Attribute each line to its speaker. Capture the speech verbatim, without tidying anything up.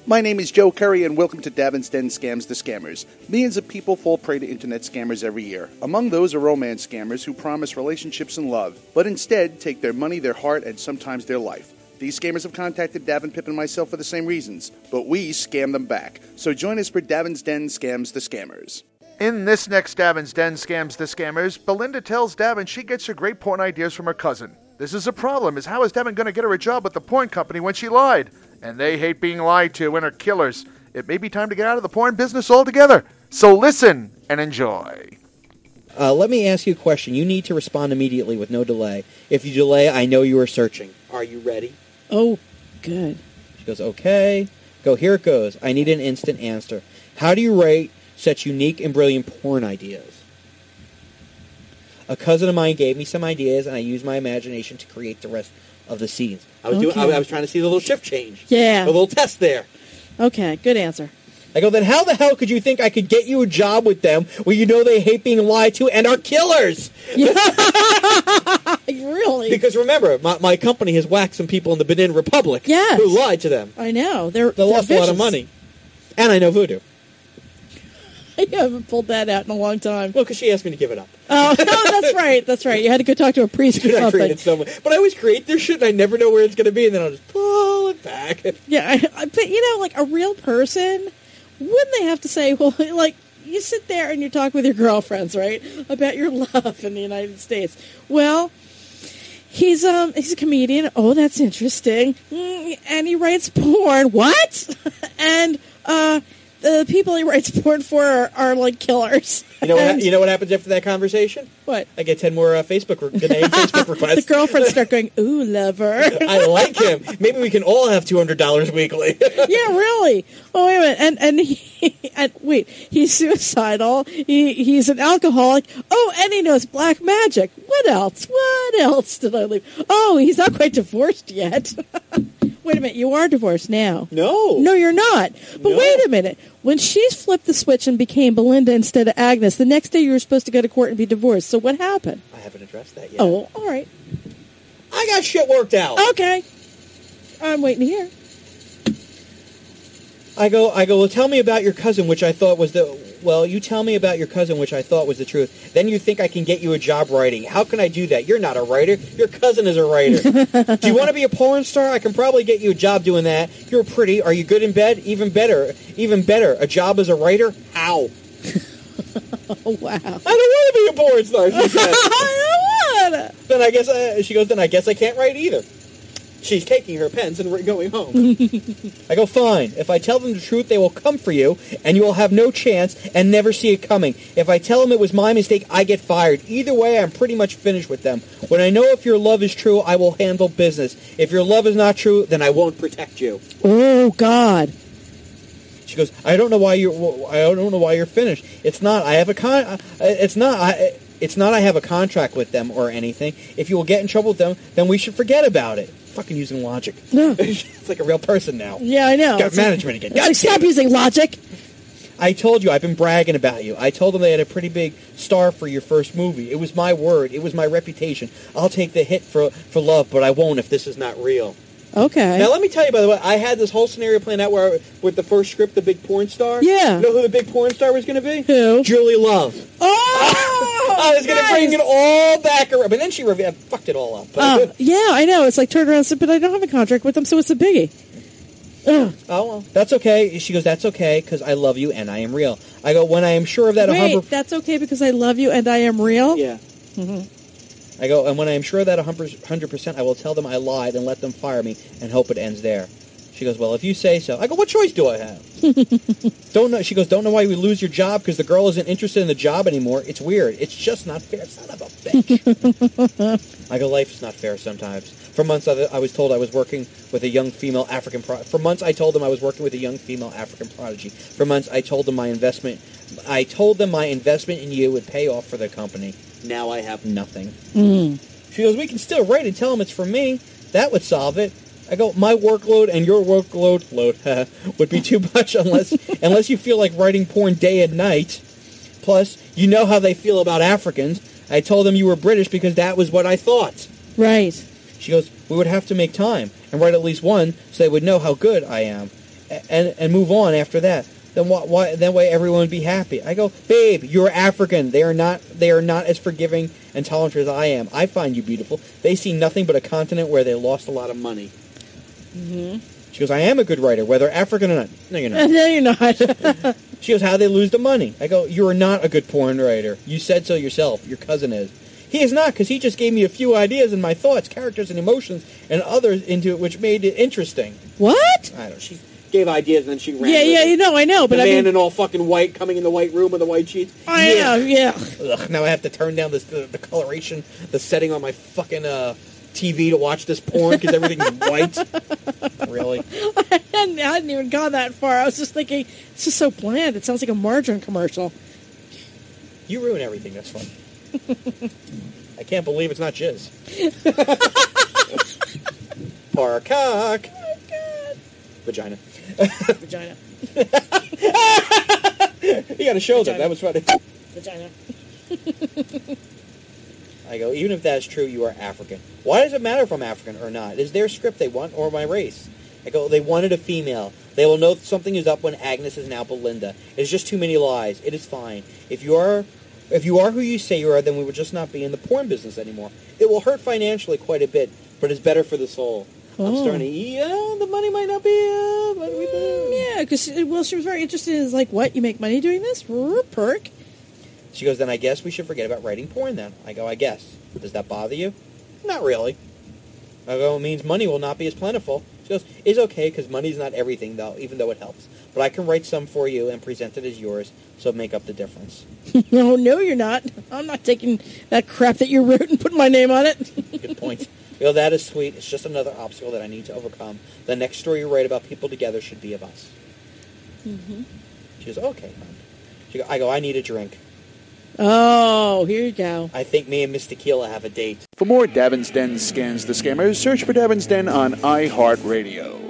Speaker 1: My name is Joe Curry, and welcome to Davin's Den Scams the Scammers. Millions of people fall prey to internet scammers every year. Among those are romance scammers who promise relationships and love, but instead take their money, their heart, and sometimes their life. These scammers have contacted Davin, Pip, and myself for the same reasons, but we scam them back. So join us for Davin's Den Scams the Scammers.
Speaker 2: In this next Davin's Den Scams the Scammers, Belinda tells Davin she gets her great porn ideas from her cousin. This is a problem, is how is Davin going to get her a job with the porn company when she lied? And they hate being lied to and are killers. It may be time to get out of the porn business altogether. So listen and enjoy.
Speaker 3: Uh, let me ask you a question. You need to respond immediately with no delay. If you delay, I know you are searching. Are you ready?
Speaker 4: Oh, good.
Speaker 3: She goes, okay. Go, here it goes. I need an instant answer. How do you rate such unique and brilliant porn ideas? A cousin of mine gave me some ideas, and I used my imagination to create the rest of the scenes. I was
Speaker 4: Okay.
Speaker 3: doing. I, I was trying to see the little shift change.
Speaker 4: Yeah.
Speaker 3: A little test there.
Speaker 4: Okay, good answer.
Speaker 3: I go, then how the hell could you think I could get you a job with them when you know they hate being lied to and are killers?
Speaker 4: Really?
Speaker 3: Because remember, my, my company has whacked some people in the Benin Republic
Speaker 4: Yes.
Speaker 3: who lied to them.
Speaker 4: I know. They're,
Speaker 3: They
Speaker 4: they're
Speaker 3: lost a lot of
Speaker 4: vicious.
Speaker 3: money. And I know voodoo.
Speaker 4: I haven't pulled that out in a long time.
Speaker 3: Well, because she asked me to give it up.
Speaker 4: Oh, no, that's right. That's right. You had to go talk to a priest or
Speaker 3: I
Speaker 4: something.
Speaker 3: created somewhere. But I always create their shit and I never know where it's going to be, and then I'll just pull it back.
Speaker 4: Yeah, I, I, but you know, like a real person, wouldn't they have to say, well, like, you sit there and you talk with your girlfriends, right, about your love in the United States. Well, he's um he's a comedian. Oh, that's interesting. Mm, and he writes porn. What? and uh, the people he writes porn for are, are like killers.
Speaker 3: You know what?
Speaker 4: And-
Speaker 3: Ha- you know what happens after that conversation?
Speaker 4: What?
Speaker 3: I get ten more uh, Facebook re- Danae Facebook requests.
Speaker 4: The girlfriends start going, ooh, lover.
Speaker 3: I like him. Maybe we can all have two hundred dollars weekly.
Speaker 4: Yeah, really. Oh, wait a minute. And and he and wait, he's suicidal. He he's an alcoholic. Oh, and he knows black magic. What else? What else did I leave? Oh, he's not quite divorced yet. Wait a minute. You are divorced now.
Speaker 3: No.
Speaker 4: No, you're not. But
Speaker 3: No.
Speaker 4: wait a minute. When she's flipped the switch and became Belinda instead of Agnes, the next day you were supposed to go to court and be divorced. So what happened?
Speaker 3: I haven't addressed that yet.
Speaker 4: Oh, all right.
Speaker 3: I got shit worked out.
Speaker 4: Okay. I'm waiting to hear.
Speaker 3: I go, I go, well, tell me about your cousin, which I thought was the, well, you tell me about your cousin, which I thought was the truth. Then you think I can get you a job writing. How can I do that? You're not a writer. Your cousin is a writer. Do you want to be a porn star? I can probably get you a job doing that. You're pretty. Are you good in bed? Even better. Even better. A job as a writer? How?
Speaker 4: Oh, wow.
Speaker 3: I don't want to be a porn star, she said.
Speaker 4: I don't want to.
Speaker 3: Then I guess, I, she goes, then I guess I can't write either. She's taking her pens and we're going home. I go, fine. If I tell them the truth, they will come for you, and you will have no chance and never see it coming. If I tell them it was my mistake, I get fired. Either way, I'm pretty much finished with them. When I know if your love is true, I will handle business. If your love is not true, then I won't protect you.
Speaker 4: Oh, God.
Speaker 3: She goes, I don't know why you're. I don't know why you're finished. It's not. I have a con. It's not. I, it's not. I have a contract with them or anything. If you will get in trouble with them, then we should forget about it. Fucking using logic.
Speaker 4: No.
Speaker 3: It's like a real person now.
Speaker 4: Yeah, I know.
Speaker 3: Got
Speaker 4: It's
Speaker 3: management
Speaker 4: like,
Speaker 3: again.
Speaker 4: It's
Speaker 3: God
Speaker 4: like, stop
Speaker 3: damn it.
Speaker 4: using logic.
Speaker 3: I told you, I've been bragging about you. I told them they had a pretty big star for your first movie. It was my word. It was my reputation. I'll take the hit for for love, but I won't if this is not real.
Speaker 4: Okay.
Speaker 3: Now, let me tell you, by the way, I had this whole scenario planned out where, with the first script, the big porn star.
Speaker 4: Yeah.
Speaker 3: You know who the big porn star was going to be?
Speaker 4: Who?
Speaker 3: Julie Love.
Speaker 4: Oh!
Speaker 3: I was going to
Speaker 4: nice.
Speaker 3: bring it all back around, but then she rev- fucked it all up.
Speaker 4: Oh, yeah, I know. It's like turned around and said, but I don't have a contract with them, so it's a biggie. Ugh.
Speaker 3: Oh, well, that's okay. She goes, that's okay, because I love you and I am real. I go, when I am sure of that...
Speaker 4: Wait,
Speaker 3: one hundred
Speaker 4: that's okay because I love you and I am real?
Speaker 3: Yeah.
Speaker 4: Mm-hmm.
Speaker 3: I go, and when I am sure of that one hundred percent, I will tell them I lied and let them fire me and hope it ends there. She goes, well, if you say so. I go, what choice do I have? Don't know. She goes, don't know why you lose your job because the girl isn't interested in the job anymore. It's weird. It's just not fair. Son of a bitch. I go, life is not fair sometimes. For months, I I was told I was working with a young female African... Pro- For months, I told them I was working with a young female African prodigy. For months, I told them my investment... I told them my investment in you would pay off for the company. Now I have nothing.
Speaker 4: Mm.
Speaker 3: She goes, we can still write and tell them it's from me. That would solve it. I go, my workload and your workload load would be too much unless unless you feel like writing porn day and night. Plus, you know how they feel about Africans. I told them you were British because that was what I thought.
Speaker 4: Right.
Speaker 3: She goes, we would have to make time and write at least one so they would know how good I am. and and move on after that. Then why, why that way everyone would be happy. I go, babe, you're African. They are not they are not as forgiving and tolerant as I am. I find you beautiful. They see nothing but a continent where they lost a lot of money.
Speaker 4: Mm-hmm.
Speaker 3: She goes, I am a good writer, whether African or not. No, you're not.
Speaker 4: No, you're not.
Speaker 3: She goes, how'd they lose the money? I go, you are not a good porn writer. You said so yourself. Your cousin is. He is not, because he just gave me a few ideas and my thoughts, characters, and emotions, and others into it, which made it interesting.
Speaker 4: What?
Speaker 3: I don't know. She gave ideas and then she ran
Speaker 4: Yeah,
Speaker 3: with
Speaker 4: yeah,
Speaker 3: it.
Speaker 4: you know, I know, but
Speaker 3: the
Speaker 4: I
Speaker 3: man
Speaker 4: mean,
Speaker 3: in all fucking white coming in the white room with the white sheets.
Speaker 4: I
Speaker 3: yeah.
Speaker 4: know, yeah.
Speaker 3: Ugh, now I have to turn down this, the, the coloration, the setting on my fucking uh, T V to watch this porn because everything's white. Really?
Speaker 4: I hadn't, I hadn't even gone that far. I was just thinking, it's just so bland. It sounds like a margarine commercial.
Speaker 3: You ruin everything. That's fun. I can't believe it's not jizz. Parcock.
Speaker 4: Oh, God.
Speaker 3: Vagina.
Speaker 4: Vagina.
Speaker 3: You got to show them.
Speaker 4: Vagina.
Speaker 3: That was funny.
Speaker 4: Vagina.
Speaker 3: I go, even if that's true, you are African. Why does it matter if I'm African or not? Is their script they want or my race? I go, they wanted a female. They will know something is up when Agnes is now Belinda. It's just too many lies. It is fine. If you are if you are who you say you are, then we will just not be in the porn business anymore. It will hurt financially quite a bit, but it's better for the soul.
Speaker 4: Oh.
Speaker 3: I'm starting to, yeah, the money might not be, uh, but we
Speaker 4: Mm, yeah, because, well, she was very interested in, like, what, you make money doing this? Perk.
Speaker 3: She goes, then I guess we should forget about writing porn then. I go, I guess. Does that bother you? Not really. I go, it means money will not be as plentiful. She goes, it's okay, because money's not everything, though, even though it helps. But I can write some for you and present it as yours, so make up the difference.
Speaker 4: No, no, you're not. I'm not taking that crap that you wrote and putting my name on it.
Speaker 3: Good point. You know, that is sweet. It's just another obstacle that I need to overcome. The next story you write about people together should be of us.
Speaker 4: Mm-hmm.
Speaker 3: She goes, okay, hon. She go, I go, I need a drink.
Speaker 4: Oh, here you go.
Speaker 3: I think me and Miss Tequila have a date.
Speaker 1: For more Davin's Den Scans the Scammers, search for Davin's Den on iHeartRadio.